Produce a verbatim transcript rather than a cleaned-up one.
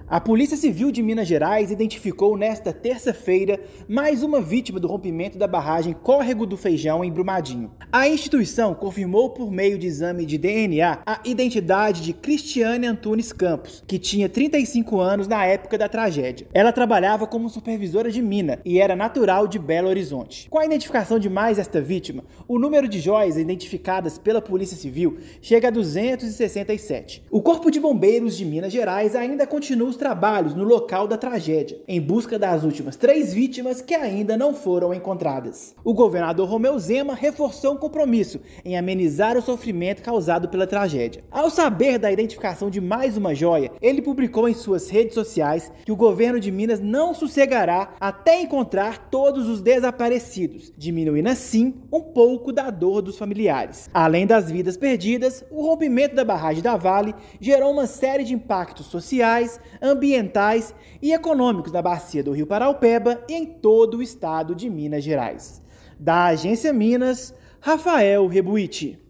A Polícia Civil de Minas Gerais identificou nesta terça-feira mais uma vítima do rompimento da barragem Córrego do Feijão, em Brumadinho. A instituição confirmou por meio de exame de D N A a identidade de Cristiane Antunes Campos, que tinha trinta e cinco anos na época da tragédia. Ela trabalhava como supervisora de mina e era natural de Belo Horizonte. Com a identificação de mais esta vítima, o número de joias identificadas pela Polícia Civil chega a duzentos e sessenta e sete. O Corpo de Bombeiros de Minas Gerais ainda continua os trabalhos no local da tragédia, em busca das últimas três vítimas que ainda não foram encontradas. O governador Romeu Zema reforçou um compromisso em amenizar o sofrimento causado pela tragédia. Ao saber da identificação de mais uma joia, ele publicou em suas redes sociais que o governo de Minas não sossegará até encontrar todos os desaparecidos, diminuindo assim um pouco da dor dos familiares. Além das vidas perdidas, o rompimento da barragem da Vale gerou uma série de impactos sociais, ambientais e econômicos na bacia do Rio Paraupeba e em todo o estado de Minas Gerais. Da Agência Minas, Rafael Rebuiti.